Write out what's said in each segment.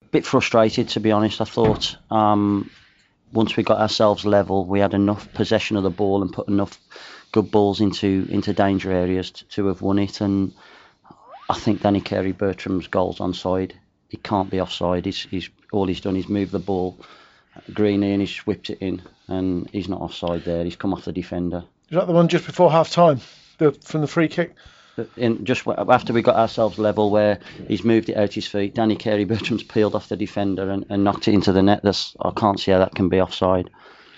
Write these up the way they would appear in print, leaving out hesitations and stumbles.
bit frustrated, to be honest. I thought once we got ourselves level, we had enough possession of the ball and put enough good balls into danger areas to have won it. And I think Danny Carey-Bertram's goal's onside. He can't be offside. He's all he's done is move the ball greeny and he's whipped it in, and he's not offside there. He's come off the defender. Is that the one just before half time, from the free kick? Just after we got ourselves level, where he's moved it out his feet, Danny Carey-Bertram's peeled off the defender and knocked it into the net. I can't see how that can be offside.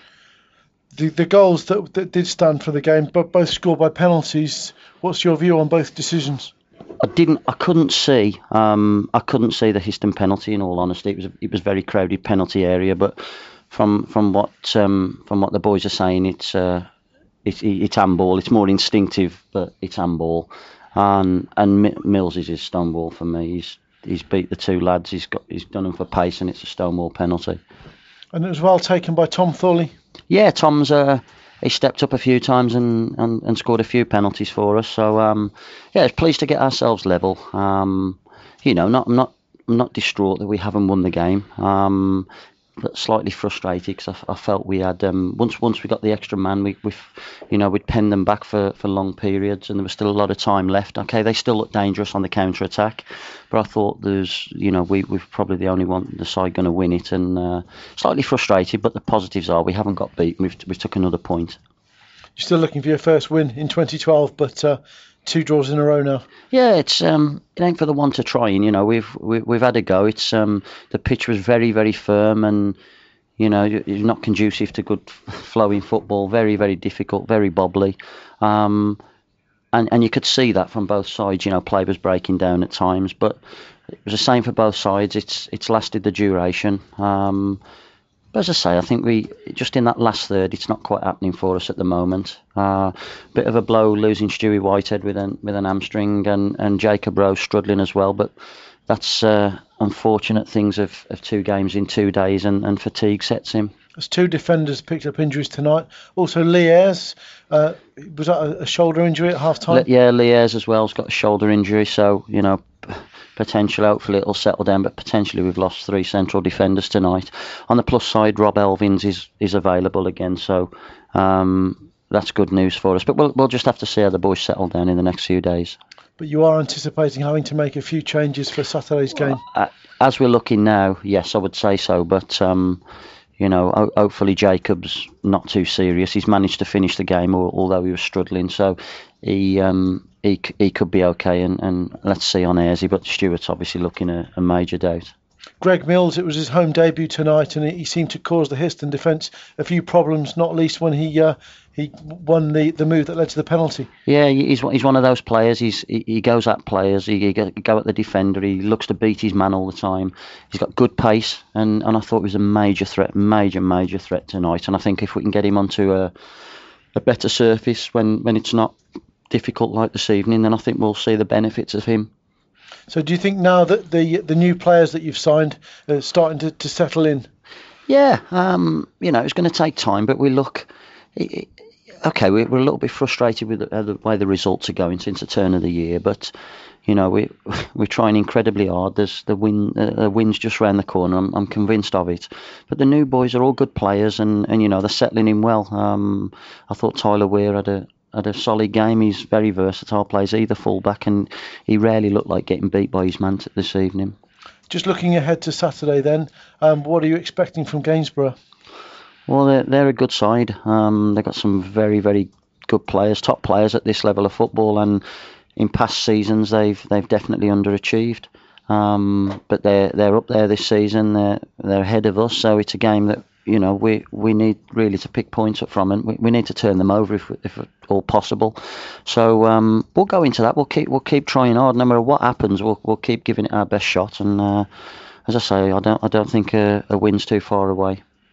The goals that did stand for the game, but both scored by penalties. What's your view on both decisions? I couldn't see the Histon penalty, in all honesty. It was a very crowded penalty area, but from what the boys are saying, it's handball. It's more instinctive, but it's handball. And Mills is his stonewall for me. He's beat the two lads. He's done them for pace, and it's a stonewall penalty. And it was well taken by Tom Thorley. Yeah, Tom's he stepped up a few times and scored a few penalties for us. So yeah, it's pleased to get ourselves level. I'm not distraught that we haven't won the game. But slightly frustrated because I felt we had once we got the extra man, we'd penned them back for long periods, and there was still a lot of time left. Okay, they still look dangerous on the counter attack, but I thought we've probably the only one the side going to win it, and slightly frustrated. But the positives are we haven't got beaten. We've took another point. You're still looking for your first win in 2012, but 2 draws in a row now. Yeah, it ain't for the one to try. And we've had a go. It's the pitch was very, very firm, and it's not conducive to good flowing football. Very, very difficult, very bobbly, and you could see that from both sides. Play was breaking down at times, but it was the same for both sides. It's lasted the duration. But as I say, I think we just in that last third, it's not quite happening for us at the moment. Bit of a blow losing Stewie Whitehead with an hamstring, and Jacob Rose struggling as well. But that's unfortunate things of 2 games in 2 days, and fatigue sets him. There's 2 defenders picked up injuries tonight. Also, Lee Ayres, was that a shoulder injury at half time? Yeah, Lee Ayres as well has got a shoulder injury, so potential. Hopefully it'll settle down, but potentially we've lost 3 central defenders tonight. On the plus side, Rob Elvins is available again, so that's good news for us. But we'll just have to see how the boys settle down in the next few days. But you are anticipating having to make a few changes for Saturday's game? As we're looking now, yes, I would say so. But hopefully Jacob's not too serious. He's managed to finish the game, although he was struggling. So he could be okay, and let's see on Ayresy. But Stewart's obviously looking a major doubt. Greg Mills, it was his home debut tonight, and he seemed to cause the Histon defence a few problems, not least when he won the move that led to the penalty. Yeah, he's one of those players. He goes at players. He go at the defender. He looks to beat his man all the time. He's got good pace, and I thought he was a major threat tonight. And I think if we can get him onto a better surface when it's not difficult like this evening, then I think we'll see the benefits of him. So do you think now that the new players that you've signed are starting to settle in? Yeah, it's going to take time, but we look... Okay, we're a little bit frustrated with the way the results are going since the turn of the year, but we're trying incredibly hard. There's the wind's just round the corner. I'm convinced of it. But the new boys are all good players, and they're settling in well. I thought Tyler Weir had a solid game. He's very versatile, plays either fullback, and he rarely looked like getting beat by his man this evening. Just looking ahead to Saturday then, what are you expecting from Gainsborough? Well, they're a good side. They've got some very, very good players, top players at this level of football, and in past seasons they've definitely underachieved. But they're up there this season. They're ahead of us, so it's a game that we need really to pick points up from, and we need to turn them over if at all possible. So we'll go into that. We'll keep trying hard. No matter what happens, we'll keep giving it our best shot. And as I say, I don't think a win's too far away.